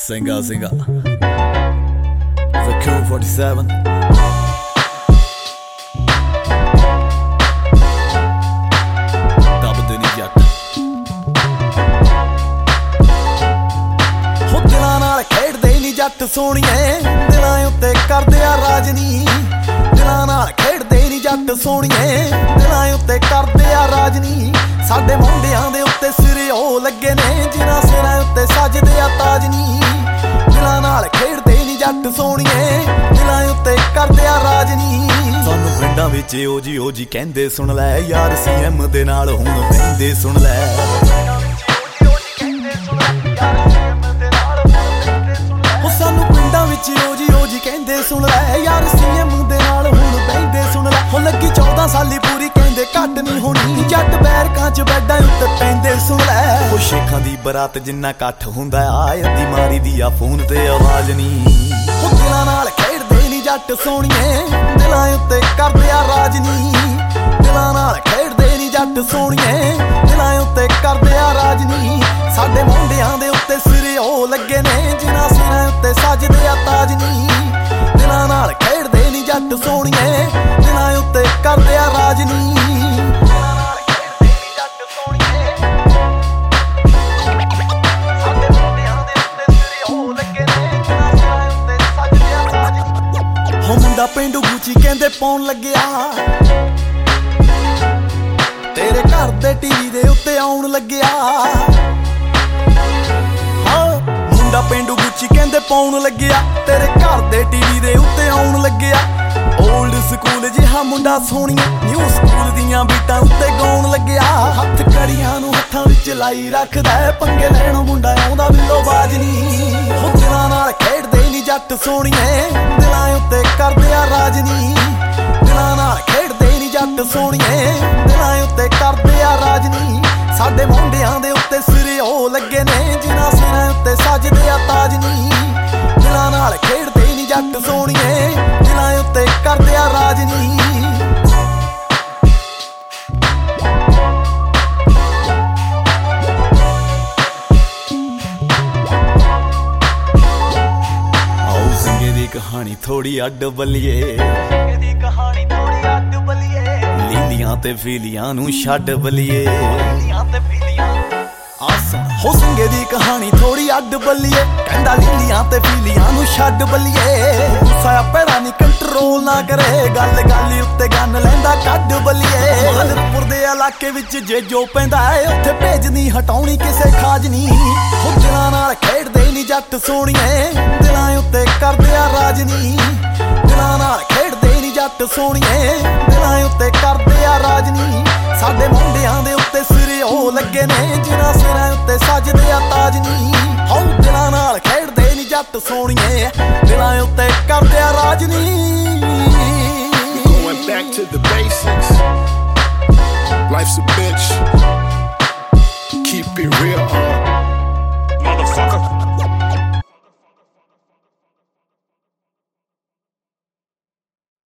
Singer. The Crew 47. ਦੱਬਦੇ ਨੀ ਜੱਟ ਹੋ ਦਿਲਾਂ ਨਾਲ ਖੇਡਦੇ ਨੀ ਜੱਟ ਸੋਹਣੀਏ, ਦਿਲਾਂ ਉੱਤੇ ਕਰਦੇ ਆ ਰਾਜ ਨੀ। ਦਿਲਾਂ ਨਾਲ ਖੇਡਦੇ ਨੀ ਜੱਟ ਸੋਹਣੀਏ, ਦਿਲਾਂ ਉੱਤੇ ਕਰਦੇ ਆ ਰਾਜ ਨੀ। ਸਾਡੇ ਮੁੰਡਿਆਂ ਦੇ ਉੱਤੇ ਸਿਰੇ ਉਹ ਲੱਗੇ ਨੇ ਜਿਨ੍ਹਾਂ ਸਿਰਾਂ ਉੱਤੇ ਸਜਦੇ ਆ ਤਾਜ ਨੀ। ਦਿਲਾਂ ਨਾਲ ਖੇਡਦੇ ਨੀ ਜੱਟ ਸੋਹਣੀਏ, ਦਿਲਾਂ ਉੱਤੇ ਕਰਦੇ ਆ ਰਾਜ ਨੀ। ਸਾਨੂੰ ਪਿੰਡਾਂ ਵਿੱਚ ਓ ਜੀ ਕਹਿੰਦੇ ਸੁਣ ਲੈ ਯਾਰ, CM ਦੇ ਨਾਲ ਹੁਣ ਬਹਿੰਦੇ ਸੁਣ ਲੈ। ਸਾਨੂੰ ਪਿੰਡਾਂ ਵਿੱਚ ਓ ਜੀ ਕਹਿੰਦੇ ਸੁਣ ਲੈ ਯਾਰ, CM ਦੇ ਨਾਲ ਹੁਣ ਬਹਿੰਦੇ ਸੁਣ ਲੈ। ਹੋ ਲੱਗੀ 14 ਸਾਲੀ ਪੂਰੀ ਕਹਿੰਦੇ ਘੱਟ ਨੀ ਹੋਣੀ, ਜੱਟ ਬੈਰਕਾਂ ਚ ਬੈਡਾਂ ਉੱਤੇ ਪੈਂਦੇ ਸੁਣ ਲੈ। ਉਹ ਸ਼ੇਖਾਂ ਦੀ ਬਰਾਤ ਜਿੰਨਾ ਇਕੱਠ ਹੁੰਦਾ ਆ, ਅੱਧੀ ਮਾਰੀ ਦੀ ਆ ਫੋਨ ਤੇ ਆਵਾਜ਼ ਨੀ। ਉਹ ਦਿਲਾਂ ਨਾਲ ਖੇਡਦੇ ਨੀ ਜੱਟ ਸੋਹਣੀਏ, ਦਿਲਾਂ ਉੱਤੇ ਕਰਦੇ ਆ ਰਾਜ ਨੀ। ਦਿਲਾਂ ਨਾਲ ਖੇਡਦੇ ਨੀ ਜੱਟ ਸੋਹਣੀਏ, ਦਿਲਾਂ ਉੱਤੇ ਕਰਦੇ ਆ ਰਾਜ ਨੀ। ਸਾਡੇ ਮੁੰਡਿਆਂ ਦੇ ਉੱਤੇ ਸਿਰੇ ਉਹ ਲੱਗੇ ਨੇ ਜਿਨ੍ਹਾਂ ਸਿਰਾਂ ਉੱਤੇ ਸਜਦੇ ਆ ਤਾਜ ਨੀ। ਦਿਲਾਂ ਨਾਲ ਖੇਡਦੇ ਨੀ ਜੱਟ ਸੋਹਣੀਏ, ਦਿਲਾਂ ਉੱਤੇ ਕਰਦੇ ਆ ਰਾਜ ਨੀ। ਮੁੰਡਾ ਪੇਂਡੂ ਗੁੱਚੀ ਕਹਿੰਦੇ ਪਾਉਣ ਲੱਗਿਆ, ਤੇਰੇ ਘਰ ਦੇ TV ਦੇ ਉੱਤੇ ਆਉਣ ਲੱਗਿਆ। ਮੁੰਡਾ ਪੇਂਡੂ ਗੁੱਚੀ ਕਹਿੰਦੇ ਪਾਉਣ ਲੱਗਿਆ, ਤੇਰੇ ਘਰ ਦੇ TV ਦੇ ਉੱਤੇ ਆਉਣ ਲੱਗਿਆ। ਓਲਡ ਸਕੂਲ ਜਿਹਾ ਮੁੰਡਾ ਸੋਹਣੀਆਂ, ਨਿਊ ਸਕੂਲ ਦੀਆਂ ਬੀਟਾਂ ਉੱਤੇ ਗਾਉਣ ਲੱਗਿਆ। ਹੱਥ ਕੜੀਆਂ ਨੂੰ ਹੱਥਾਂ ਵਿੱਚ ਲਾਈ ਰੱਖਦਾ, ਪੰਗੇ ਲੈਣੋਂ ਮੁੰਡਾ ਆਉਂਦਾ ਬਿੱਲੋ ਬਾਜ ਨੀ। ਦਿਲਾਂ ਨਾਲ ਖੇਡਦੇ ਨੀ ਜੱਟ ਸੋਹਣੀਏ, ਦਿਲਾਂ ਉੱਤੇ ਕਰਦੇ ਆ ਰਾਜ ਨੀ। ਦਿਲਾਂ ਨਾਲ ਖੇਡਦੇ ਨੀ ਜੱਟ ਸੋਹਣੀਏ, ਦਿਲਾਂ ਉੱਤੇ ਕਰਦੇ ਆ ਰਾਜ ਨੀ। ਸਾਡੇ ਮੁੰਡਿਆਂ ਦੇ ਉੱਤੇ ਸਿਰੇ ਉਹ ਲੱਗੇ ਨੇ ਜਿਨ੍ਹਾਂ ਸਿਰਾਂ ਉੱਤੇ ਸਜਦੇ ਆ ਤਾਜ ਨੀ। ਦਿਲਾਂ ਨਾਲ ਖੇਡਦੇ ਨੀ ਜੱਟ ਸੋਹਣੀਏ, ਦਿਲਾਂ ਉੱਤੇ ਕਰਦੇ ਆ ਰਾਜ ਨੀ। ਕਹਾਣੀ ਥੋੜੀ ਅੱਡ ਬੱਲੀਏ, ਲੀਲੀਆਂ ਤੇ ਫੀਲੀਆਂ ਨੂੰ ਛੱਡ ਬੱਲੀਏ। ਹੋ ਸਿੰਘੇ ਦੀ ਕਹਾਣੀ ਥੋੜੀ ਅੱਡ ਬੱਲੀਏ, ਕਹਿੰਦਾ ਲੀਲੀਆਂ ਤੇ ਫੀਲੀਆਂ ਨੂੰ ਛੱਡ ਬੱਲੀਏ। ਗੁੱਸਾ ਪੈੜਾ ਨੀ ਕੰਟਰੋਲ ਨਾ ਕਰੇ, ਗੱਲ ਉੱਤੇ ਗੰਨ ਲੈਂਦਾ ਕੱਢ ਬੱਲੀਏ। ਮਾਲਪੁਰ ਦੇ ਇਲਾਕੇ ਵਿੱਚ ਜੇ ਜੋ ਪੈਂਦਾ ਏ, ਉੱਥੇ ਭੇਜ ਨੀ ਹਟਾਉਣੀ ਕਿਸੇ ਖਾਜ ਨੀ। ਹੋ ਦਿਲਾਂ ਨਾਲ ਖੇਡਦੇ ਨੀ ਜੱਟ ਸੋਹਣੀਏ, ਦਿਲਾਂ ਉੱਤੇ ਕਰਦੇ ਆ ਰਾਜ ਨੀ। ਦਿਲਾਂ ਨਾਲ ਖੇਡਦੇ ਨੀ ਜੱਟ ਸੋਹਣੀਏ, ਦਿਲਾਂ ਉੱਤੇ ਕਰਦੇ ਆ ਰਾਜ ਨੀ। ਸਾਡੇ ਮੁੰਡਿਆਂ ਦੇ ਉੱਤੇ ਸਿਰੇ ਉਹ ਲੱਗੇ ਨੇ ਜਿਨ੍ਹਾਂ ਸਿਰਾਂ ਉੱਤੇ ਸਜਦੇ ਆ ਤਾਜ ਨੀ। ਹੋ ਦਿਲਾਂ ਨਾਲ ਖੇਡਦੇ ਨੀ ਜੱਟ ਸੋਹਣੀਏ, ਦਿਲਾਂ ਉੱਤੇ ਕਰਦੇ ਆ ਰਾਜ ਨੀ। Going back to the basics, life's a bitch, keep it real,